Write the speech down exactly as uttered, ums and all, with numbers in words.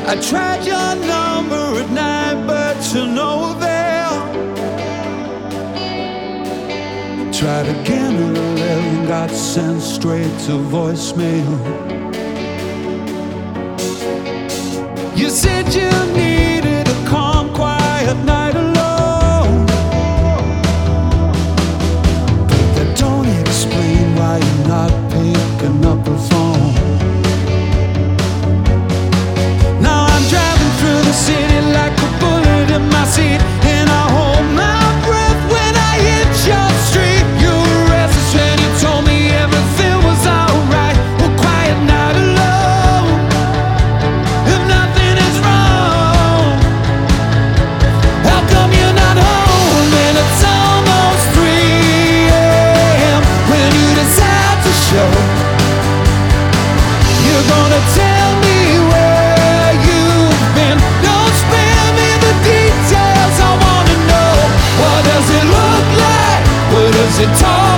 I tried your number at night, but to no avail. Tried again at eleven, got sent straight to voicemail. You said you needed a calm, quiet night alone, but that don't explain why you're not picking up the phone. Now I'm driving through the city like a bullet in my seat, and I hold my breath when I hit your street. You were restless when you told me everything was alright. Well, quiet night alone, if nothing is wrong. How come you're not home and it's almost three a m when you decide to show? You're gonna tell me where you've been. Don't spare me the details, I wanna know. What does it look like? What does it talk